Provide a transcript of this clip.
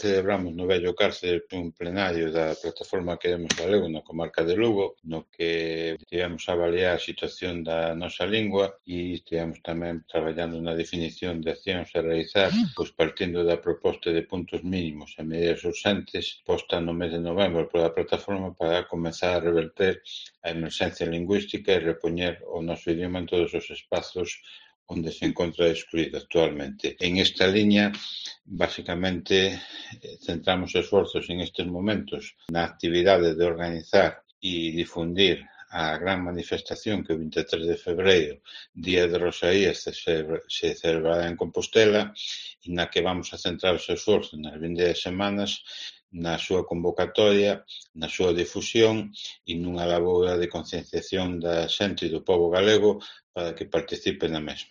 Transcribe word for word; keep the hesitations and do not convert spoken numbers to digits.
Celebramos no vello cárcere un plenario da plataforma Queremos Galego na comarca de Lugo, no que tivemos a avaliar a situación da nosa lingua e estivemos tamén traballando na definición de accións a realizar, pois partindo da proposta de puntos mínimos e medidas urxentes posta no mes de novembro pola plataforma para comezar a reverter a emerxencia lingüística e repoñer o noso idioma en todos os espazos onde se encontra excluído actualmente. En esta liña, basicamente, centramos esforzos en estes momentos na actividade de organizar e difundir a gran manifestación que o vinte e tres de febreiro, Día de Rosalía, se, se celebrará en Compostela e na que vamos a centrar os esforzos nas vindeiras semanas na súa convocatoria, na súa difusión e nunha labor de concienciación da xente e do pobo galego para que participe na mesma.